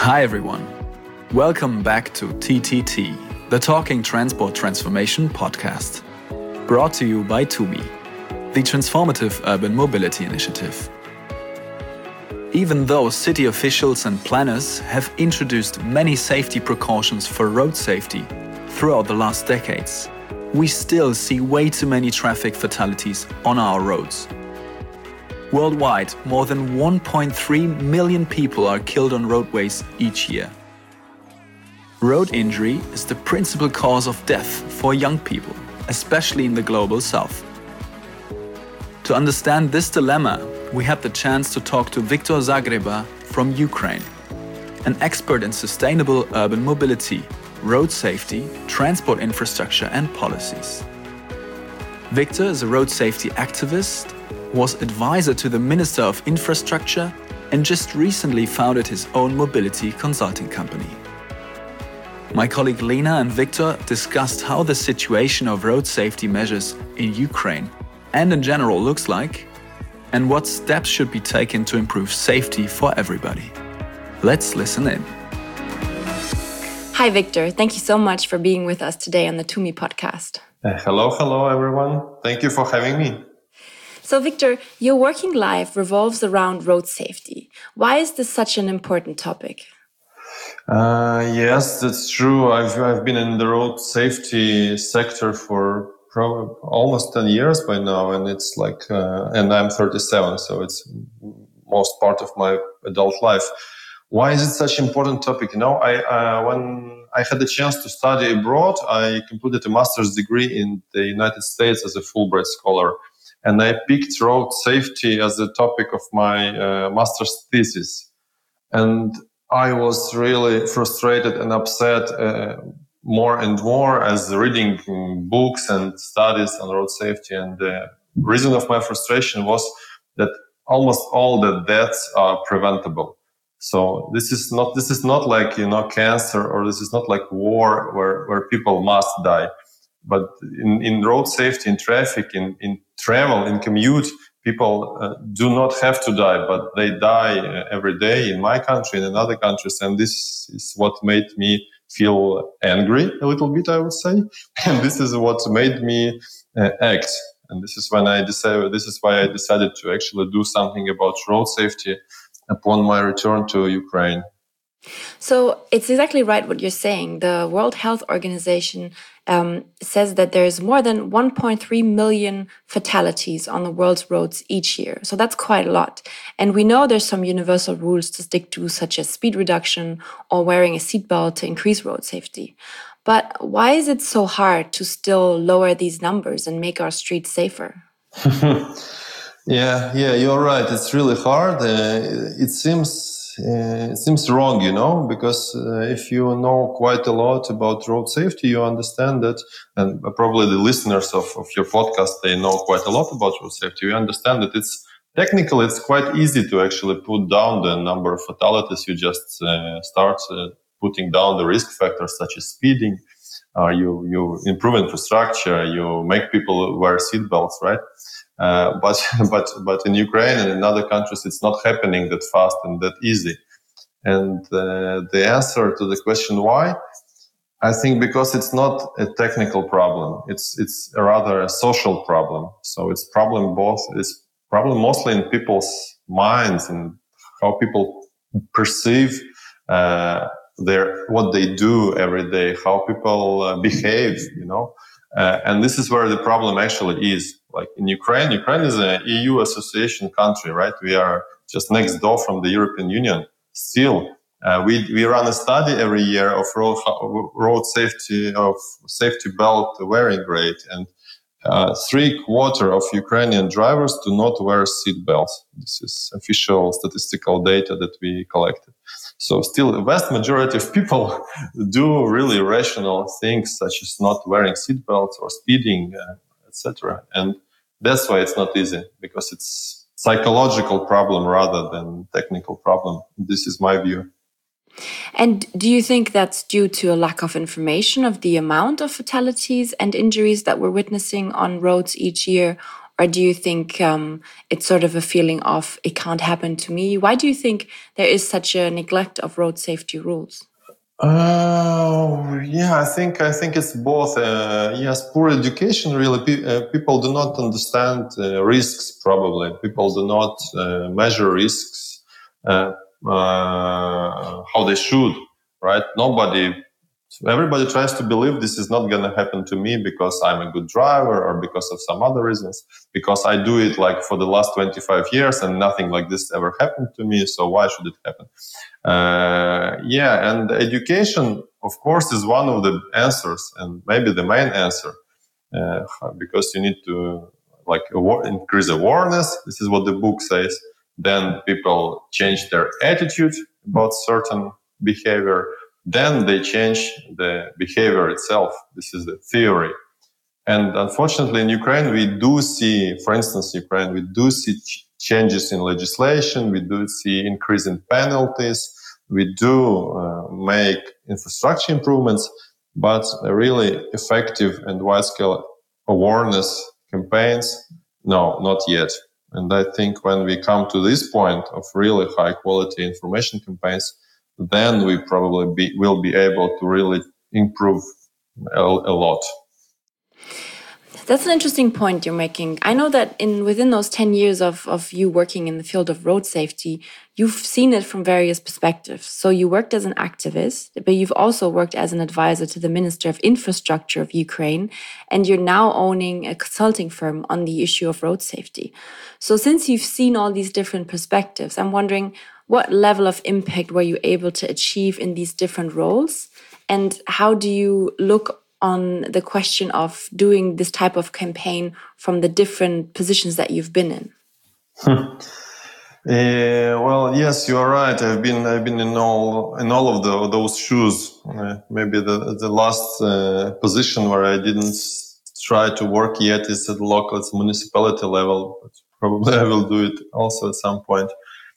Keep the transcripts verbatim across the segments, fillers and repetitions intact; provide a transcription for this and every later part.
Hi everyone. Welcome back to T T T, the Talking Transport Transformation podcast, brought to you by TUMI, the Transformative Urban Mobility Initiative. Even though city officials and planners have introduced many safety precautions for road safety throughout the last decades, we still see way too many traffic fatalities on our roads. Worldwide, more than one point three million people are killed on roadways each year. Road injury is the principal cause of death for young people, especially in the global south. To understand this dilemma, we had the chance to talk to Viktor Zagreba from Ukraine, an expert in sustainable urban mobility, road safety, transport infrastructure and policies. Viktor is a road safety activist, was advisor to the Minister of Infrastructure, and just recently founded his own mobility consulting company. My colleague Lena and Viktor discussed how the situation of road safety measures in Ukraine and in general looks like, and what steps should be taken to improve safety for everybody. Let's listen in. Hi, Viktor. Thank you so much for being with us today on the TUMI podcast. Uh, hello, hello, everyone. Thank you for having me. So, Viktor, your working life revolves around road safety. Why is this such an important topic? Uh, yes, that's true. I've I've been in the road safety sector for probably almost ten years by now, and it's like, uh, and I'm thirty-seven, so it's most part of my adult life. Why is it such an important topic? You know, I uh, when I had the chance to study abroad, I completed a master's degree in the United States as a Fulbright scholar. And I picked road safety as the topic of my uh, master's thesis. And I was really frustrated and upset uh, more and more as reading books and studies on road safety. And the reason of my frustration was that almost all the deaths are preventable. So this is not, this is not like, you know, cancer, or this is not like war where, where people must die. But in, in road safety, in traffic, in, in travel, in commute, people uh, do not have to die, but they die uh, every day in my country and in other countries. And this is what made me feel angry a little bit, I would say. And this is what made me uh, act. And this is when I decided, this is why I decided to actually do something about road safety upon my return to Ukraine. So it's exactly right what you're saying. The World Health Organization um, says that there's more than one point three million fatalities on the world's roads each year. So that's quite a lot. And we know there's some universal rules to stick to, such as speed reduction or wearing a seatbelt to increase road safety. But why is it so hard to still lower these numbers and make our streets safer? yeah, yeah, you're right. It's really hard. Uh, it seems Uh, it seems wrong, you know, because uh, if you know quite a lot about road safety, you understand that, and probably the listeners of, of your podcast, they know quite a lot about road safety. You understand that it's technically, it's quite easy to actually put down the number of fatalities. You just uh, start uh, putting down the risk factors such as speeding, uh, you, you improve infrastructure, you make people wear seatbelts, right? Uh, but, but, but in Ukraine and in other countries, it's not happening that fast and that easy. And uh, the answer to the question why, I think because it's not a technical problem. It's, it's a rather a social problem. So it's problem both, it's problem mostly in people's minds and how people perceive, uh, their, what they do every day, how people uh, behave, you know. Uh, and this is where the problem actually is. Like in Ukraine, Ukraine is an E U association country, right? We are just next door from the European Union. Still, uh, we we run a study every year of road, road safety, of safety belt wearing rate, and uh, three quarter of Ukrainian drivers do not wear seat belts. This is official statistical data that we collected. So still, the vast majority of people do really rational things, such as not wearing seat belts or speeding, uh, et cetera. And that's why it's not easy, because it's psychological problem rather than technical problem. This is my view. And do you think that's due to a lack of information of the amount of fatalities and injuries that we're witnessing on roads each year? Or do you think um, it's sort of a feeling of it can't happen to me? Why do you think there is such a neglect of road safety rules? Uh, yeah, I think I think it's both. Uh, yes, poor education. Really, pe- uh, people do not understand uh, risks. Probably, people do not uh, measure risks uh, uh, how they should. Right? Nobody. Everybody tries to believe this is not going to happen to me because I'm a good driver or because of some other reasons. Because I do it like for the last twenty-five years and nothing like this ever happened to me. So why should it happen? Uh, yeah, and education, of course, is one of the answers and maybe the main answer, uh, because you need to like increase awareness. This is what the book says. Then people change their attitude about certain behavior. Then they change the behavior itself. This is the theory. And unfortunately, in Ukraine, we do see, for instance, Ukraine, we do see ch- changes in legislation. We do see increase in penalties. We do uh, make infrastructure improvements, but really effective and wide-scale awareness campaigns, no, not yet. And I think when we come to this point of really high-quality information campaigns, then we probably be, will be able to really improve a, a lot. That's an interesting point you're making. I know that in within those ten years of, of you working in the field of road safety, you've seen it from various perspectives. So you worked as an activist, but you've also worked as an advisor to the Minister of Infrastructure of Ukraine, and you're now owning a consulting firm on the issue of road safety. So since you've seen all these different perspectives, I'm wondering what level of impact were you able to achieve in these different roles? And how do you look on the question of doing this type of campaign from the different positions that you've been in? uh, well, yes, you are right. I've been I've been in all in all of the, those shoes. Uh, maybe the the last uh, position where I didn't try to work yet is at the local, it's municipality level. But probably I will do it also at some point.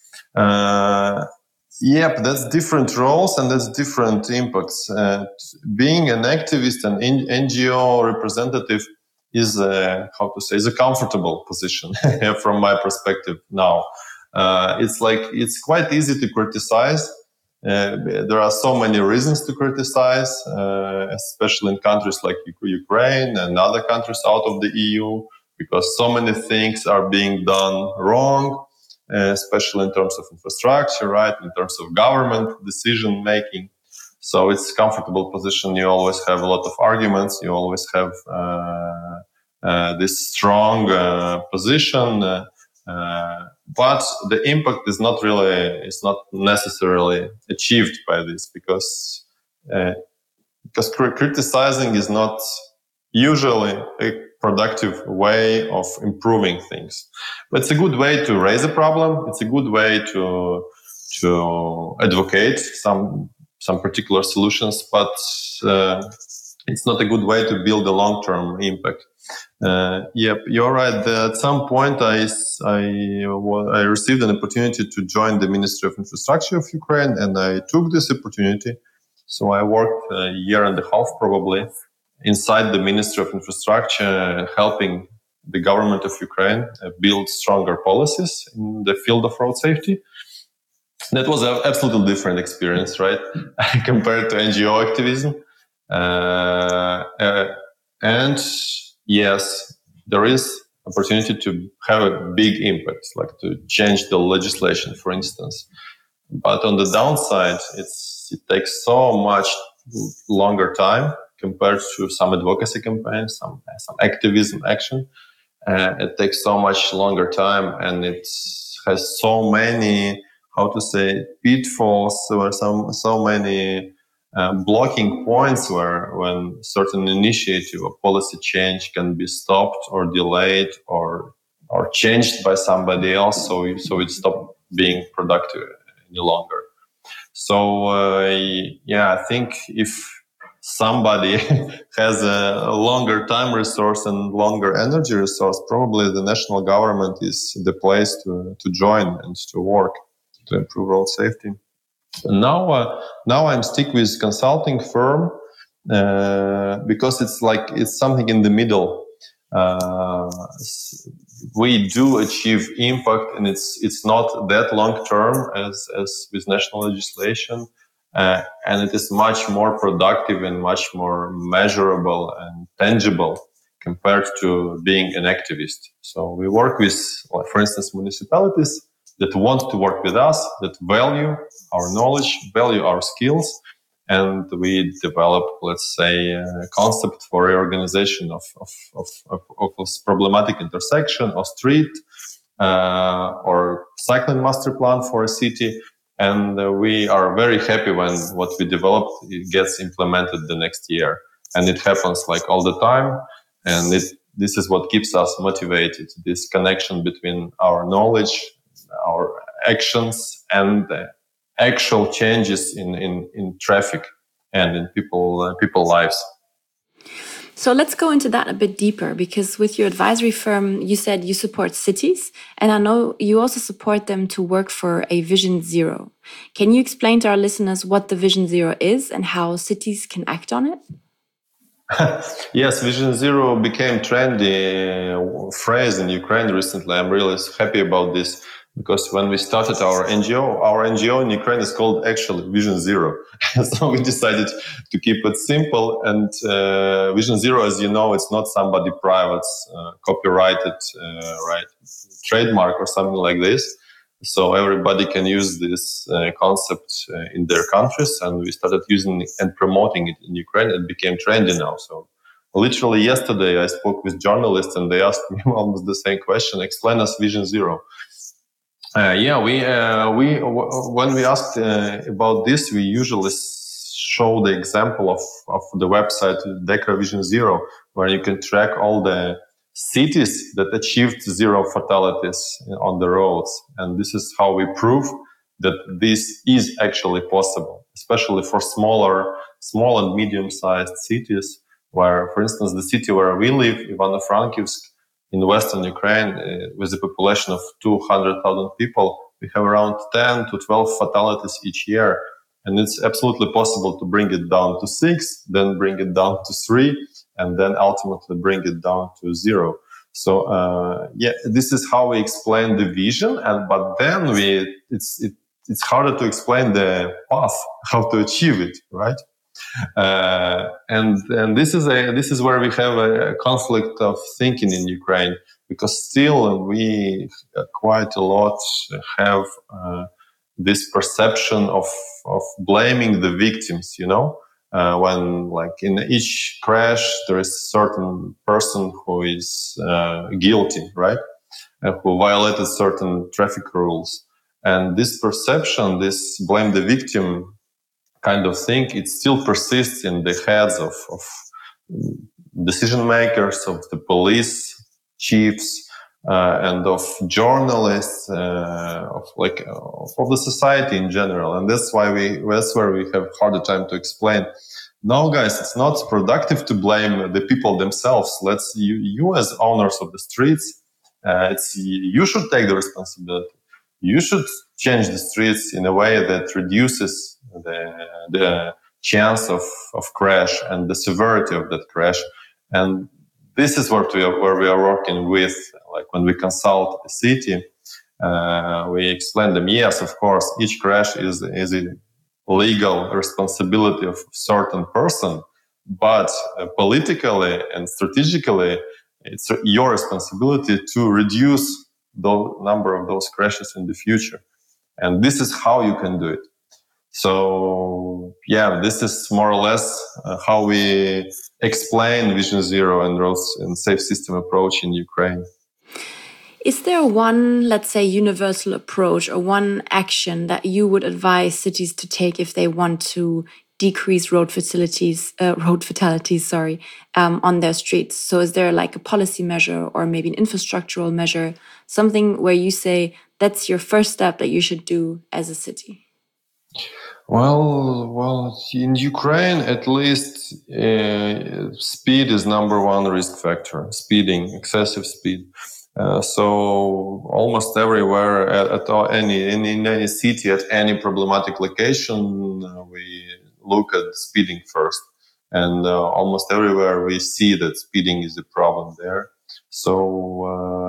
Uh, Yep, that's different roles and that's different impacts. Uh, being an activist and N G O representative is a, how to say, is a comfortable position from my perspective now. Uh, it's like, it's quite easy to criticize. Uh, there are so many reasons to criticize, uh, especially in countries like Ukraine and other countries out of the E U, because so many things are being done wrong. Uh, especially in terms of infrastructure, right? In terms of government decision making. So it's a comfortable position. You always have a lot of arguments. You always have uh, uh, this strong uh, position. Uh, uh, but the impact is not really, it's not necessarily achieved by this because, uh, because criticizing is not usually a productive way of improving things. But it's a good way to raise a problem. It's a good way to to advocate some some particular solutions, but uh, it's not a good way to build a long-term impact. Uh, yep, you're right. At some point, I, I, I received an opportunity to join the Ministry of Infrastructure of Ukraine, and I took this opportunity. So I worked a year and a half probably inside the Ministry of Infrastructure, helping the government of Ukraine build stronger policies in the field of road safety. That was an absolutely different experience, right? Compared to N G O activism. Uh, uh, and yes, there is opportunity to have a big impact, like to change the legislation, for instance. But on the downside, it's, it takes so much longer time compared to some advocacy campaigns, some some activism action. Uh, it takes so much longer time, and it has so many, how to say, pitfalls, or some so many uh, blocking points where when certain initiative or policy change can be stopped or delayed or or changed by somebody else, so so it stopped being productive any longer. So uh, yeah, I think if somebody has a longer time resource and longer energy resource, probably the national government is the place to, to join and to work to improve road safety. And now, uh, now I'm stick with consulting firm uh, because it's like it's something in the middle. Uh, we do achieve impact, and it's it's not that long term as as with national legislation, uh, and it is much more productive and much more measurable and tangible compared to being an activist. So we work with, for instance, municipalities that want to work with us, that value our knowledge, value our skills, and we develop, let's say, a concept for reorganization of, of, of, of, of a problematic intersection or street, uh, or cycling master plan for a city. And uh, we are very happy when what we developed it gets implemented the next year. And it happens like all the time. And it, this is what keeps us motivated, this connection between our knowledge, our actions, and the actual changes in, in, in traffic and in people uh, people lives. So let's go into that a bit deeper, because with your advisory firm, you said you support cities, and I know you also support them to work for a Vision Zero. Can you explain to our listeners what the Vision Zero is and how cities can act on it? Yes, Vision Zero became trendy phrase in Ukraine recently. I'm really happy about this, because when we started our N G O, our N G O in Ukraine is called actually Vision Zero. So we decided to keep it simple. And uh, Vision Zero, as you know, it's not somebody private's uh, copyrighted uh, right trademark or something like this. So everybody can use this uh, concept uh, in their countries, and we started using it and promoting it in Ukraine. It became trendy now. So literally yesterday I spoke with journalists and they asked me almost the same question: explain us Vision Zero. Uh, yeah, we uh, we w- when we asked uh, about this, we usually show the example of, of the website DECRA Vision Zero, where you can track all the cities that achieved zero fatalities on the roads. And this is how we prove that this is actually possible, especially for smaller, small and medium-sized cities, where, for instance, the city where we live, Ivano-Frankivsk, in Western Ukraine, uh, with a population of two hundred thousand people, we have around ten to twelve fatalities each year. And it's absolutely possible to bring it down to six, then bring it down to three, and then ultimately bring it down to zero. So, uh, yeah, this is how we explain the vision. And, but then we, it's, it, it's harder to explain the path, how to achieve it, right? Uh, and, and this is a, this is where we have a conflict of thinking in Ukraine, because still we quite a lot have, uh, this perception of, of blaming the victims, you know, uh, when like in each crash, there is a certain person who is, uh, guilty, right? And who violated certain traffic rules. And this perception, this blame the victim kind of thing, it still persists in the heads of, of decision makers, of the police chiefs, uh, and of journalists, uh, of like uh, of the society in general. And that's why we that's where we have harder time to explain. No, guys, it's not productive to blame the people themselves. Let's you, you as owners of the streets, uh, it's you should take the responsibility. You should change the streets in a way that reduces the, the chance of, of crash and the severity of that crash. And this is what we are, where we are working with. Like when we consult the city, uh, we explain them, yes, of course, each crash is, is a legal responsibility of a certain person, but uh, politically and strategically, it's your responsibility to reduce the number of those crashes in the future. And this is how you can do it. So, yeah, this is more or less uh, how we explain Vision Zero and roads and safe system approach in Ukraine. Is there one, let's say, universal approach or one action that you would advise cities to take if they want to decrease road fatalities, uh, road fatalities, sorry, um, on their streets? So is there like a policy measure or maybe an infrastructural measure, something where you say that's your first step that you should do as a city? Well, well, in Ukraine, at least, uh, speed is number one risk factor. Speeding, excessive speed. Uh, so almost everywhere, at, at all, any in, in any city, at any problematic location, uh, we look at speeding first. And uh, almost everywhere we see that speeding is a problem there. So uh,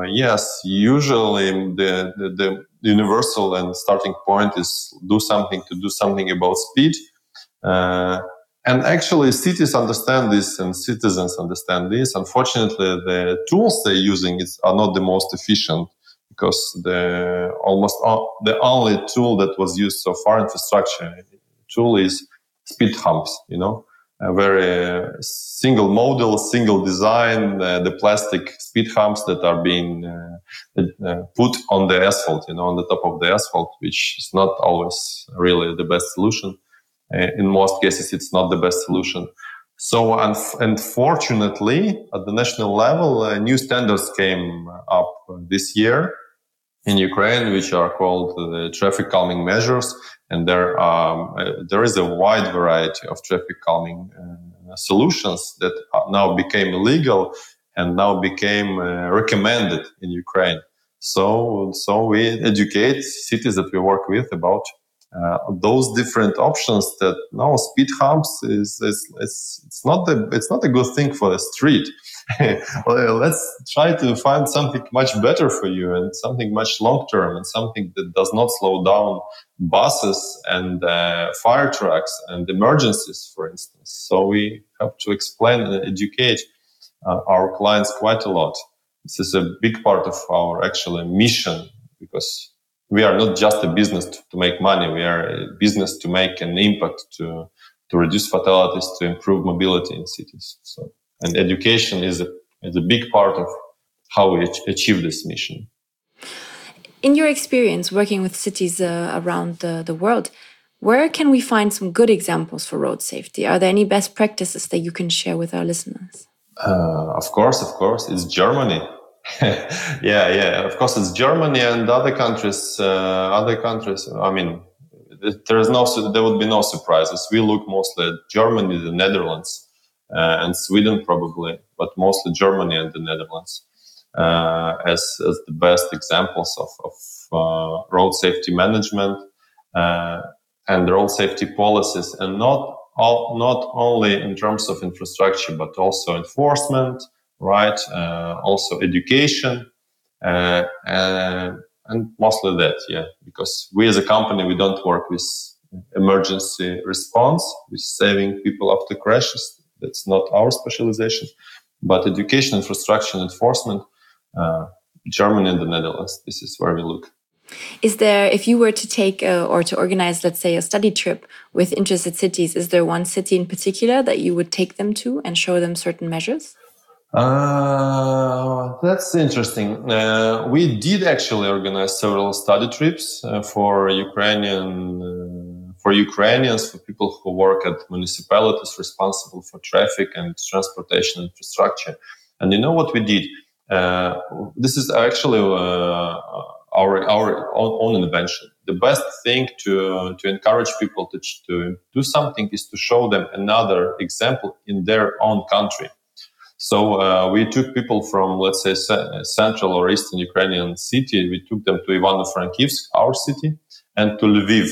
yes, usually the, the, the universal and starting point is do something to do something about speed. Uh, and actually cities understand this and citizens understand this. Unfortunately, the tools they're using is, are not the most efficient, because the almost all, the only tool that was used so far, infrastructure tool, is speed humps, you know, a very single model, single design, uh, the plastic speed humps that are being uh, uh, put on the asphalt, you know, on the top of the asphalt, which is not always really the best solution. Uh, in most cases, it's not the best solution. So, unf- unfortunately, at the national level, uh, new standards came up this year in Ukraine, which are called the traffic calming measures. And there, um, uh, there is a wide variety of traffic calming uh, solutions that now became illegal and now became uh, recommended in Ukraine. So, so we educate cities that we work with about uh, those different options. That no, speed humps is, is, is it's not the it's not a good thing for the street. Well, let's try to find something much better for you and something much long term and something that does not slow down buses and uh, fire trucks and emergencies, for instance. So we have to explain and educate uh, our clients quite a lot. This is a big part of our actual mission, because we are not just a business to, to make money. We are a business to make an impact, to to reduce fatalities, to improve mobility in cities. So. And education is a, is a big part of how we achieve this mission. In your experience working with cities uh, around the, the world, where can we find some good examples for road safety? Are there any best practices that you can share with our listeners? Uh, of course, of course. It's Germany. yeah, yeah. Of course, it's Germany and other countries. Uh, other countries. I mean, there is no. There would be no surprises. We look mostly at Germany, the Netherlands. Uh, and Sweden probably, but mostly Germany and the Netherlands uh, as, as the best examples of, of uh, road safety management uh, and road safety policies, and not all, not only in terms of infrastructure, but also enforcement, right? Uh, also education, uh, and, and mostly that, yeah. Because we as a company, we don't work with emergency response, with saving people after crashes. That's not our specialization, but education, infrastructure, and enforcement, uh, Germany and the Netherlands. This is where we look. Is there, if you were to take uh, or to organize, let's say, a study trip with interested cities, is there one city in particular that you would take them to and show them certain measures? Uh, that's interesting. Uh, we did actually organize several study trips uh, for Ukrainian. Uh, For Ukrainians, for people who work at municipalities responsible for traffic and transportation infrastructure. And you know what we did? Uh, this is actually uh, our our own, own invention. The best thing to to encourage people to, to do something is to show them another example in their own country. So uh, we took people from, let's say, central or eastern Ukrainian city. We took them to Ivano-Frankivsk, our city, and to Lviv.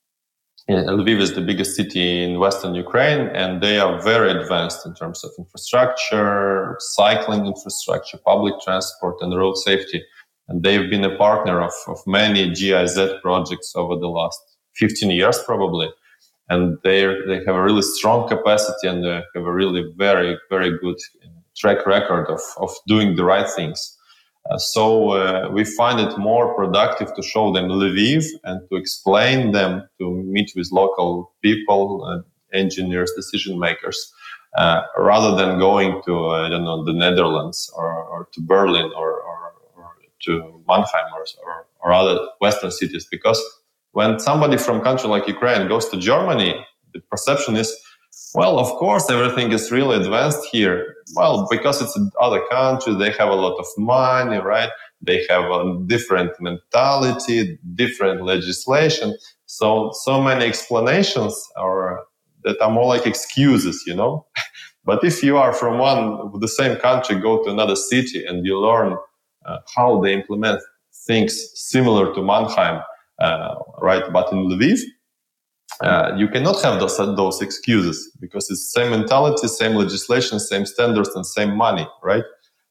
Lviv is the biggest city in western Ukraine, and they are very advanced in terms of infrastructure, cycling infrastructure, public transport, and road safety. And they've been a partner of, of many G I Z projects over the last fifteen years, probably. And they they have a really strong capacity, and they have a really very, very good track record of, of doing the right things. Uh, so uh, we find it more productive to show them Lviv and to explain them, to meet with local people, uh, engineers, decision makers, uh, rather than going to uh, I don't know the Netherlands or, or to Berlin or, or, or to Mannheim or, or, or other Western cities. Because when somebody from a country like Ukraine goes to Germany, the perception is, well, of course, everything is really advanced here. Well, because it's another country, they have a lot of money, right? They have a different mentality, different legislation. So, so many explanations are that are more like excuses, you know? But if you are from one, the same country, go to another city and you learn uh, how they implement things similar to Mannheim, uh, right? But in Lviv, Uh, you cannot have those, those excuses, because it's same mentality, same legislation, same standards, and same money, right?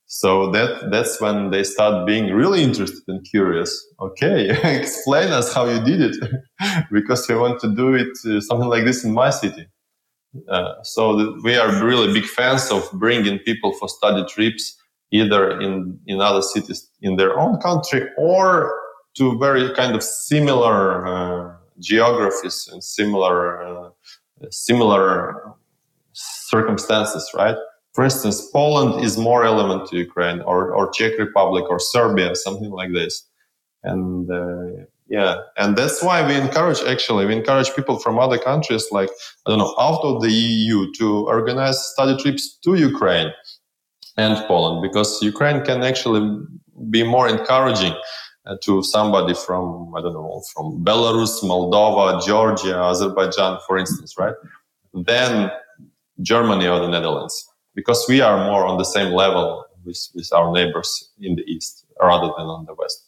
So that that's when they start being really interested and curious. Okay, explain us how you did it, because we want to do it uh, something like this in my city. Uh, so th- we are really big fans of bringing people for study trips, either in, in other cities in their own country or to very kind of similar uh, geographies and similar uh, similar circumstances, right? For instance, Poland is more relevant to Ukraine, or, or Czech Republic, or Serbia, something like this. And uh, yeah, and that's why we encourage, actually, we encourage people from other countries, like, I don't know, out of the E U to organize study trips to Ukraine and Poland, because Ukraine can actually be more encouraging uh, to somebody from, I don't know, from Belarus, Moldova, Georgia, Azerbaijan, for instance, right? Than Germany or the Netherlands, because we are more on the same level with, with our neighbors in the East rather than on the West.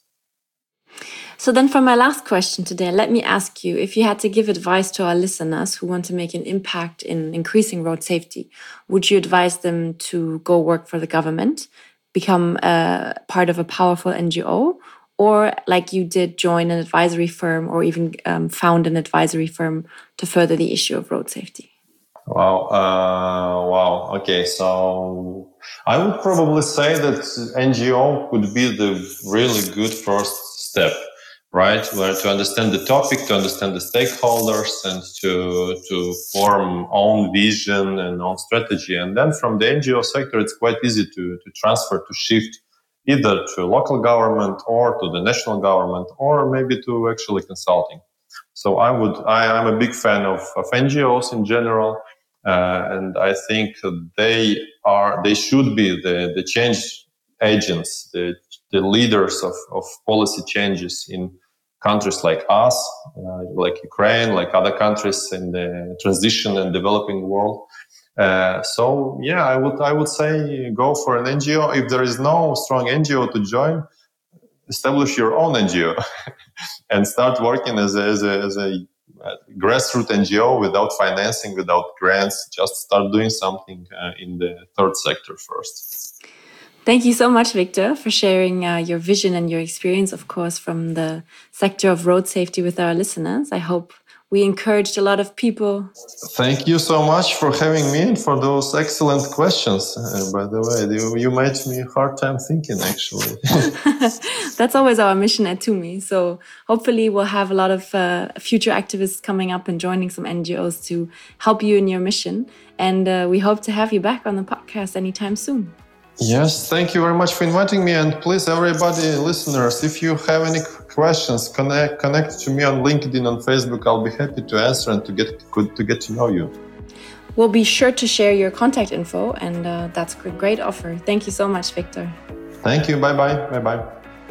So then for my last question today, let me ask you, if you had to give advice to our listeners who want to make an impact in increasing road safety, would you advise them to go work for the government, become a part of a powerful N G O, or like you did, join an advisory firm or even um, found an advisory firm to further the issue of road safety? Wow. Uh, wow. Okay. So I would probably say that N G O could be the really good first step, right? Where to understand the topic, to understand the stakeholders, and to, to form own vision and own strategy. And then from the N G O sector, it's quite easy to, to transfer, to shift either to local government or to the national government, or maybe to actually consulting. So I would, I, I'm a big fan of, of N G Os in general. Uh, and I think they are, they should be the, the change agents, the, the leaders of, of policy changes in countries like us, uh, like Ukraine, like other countries in the transition and developing world. Uh, so yeah, I would, I would say go for an N G O. If there is no strong N G O to join, establish your own N G O and start working as a, as a, as a grassroots N G O without financing, without grants. Just start doing something uh, in the third sector first. Thank you so much, Victor, for sharing uh, your vision and your experience, of course, from the sector of road safety with our listeners. I hope we encouraged a lot of people. Thank you so much for having me and for those excellent questions. Uh, by the way, you, you made me a hard time thinking, actually. That's always our mission at TUMI. So hopefully we'll have a lot of uh, future activists coming up and joining some N G Os to help you in your mission. And uh, we hope to have you back on the podcast anytime soon. Yes, thank you very much for inviting me. And please, everybody, listeners, if you have any questions, connect connect to me on LinkedIn, on Facebook. I'll be happy to answer and to get to get to know you. We'll be sure to share your contact info, and uh, that's a great offer. Thank you so much, Victor. Thank you. Bye-bye. Bye-bye.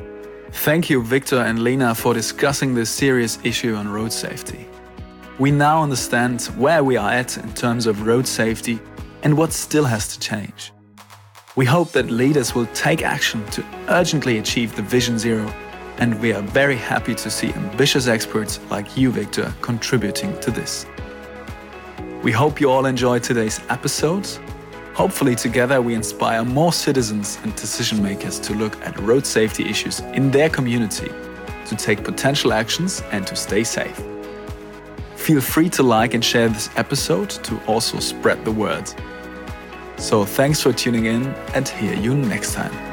Thank you, Victor and Lena, for discussing this serious issue on road safety. We now understand where we are at in terms of road safety and what still has to change. We hope that leaders will take action to urgently achieve the Vision Zero, and we are very happy to see ambitious experts like you, Victor, contributing to this. We hope you all enjoyed today's episode. Hopefully together we inspire more citizens and decision makers to look at road safety issues in their community, to take potential actions and to stay safe. Feel free to like and share this episode to also spread the word. So thanks for tuning in, and hear you next time.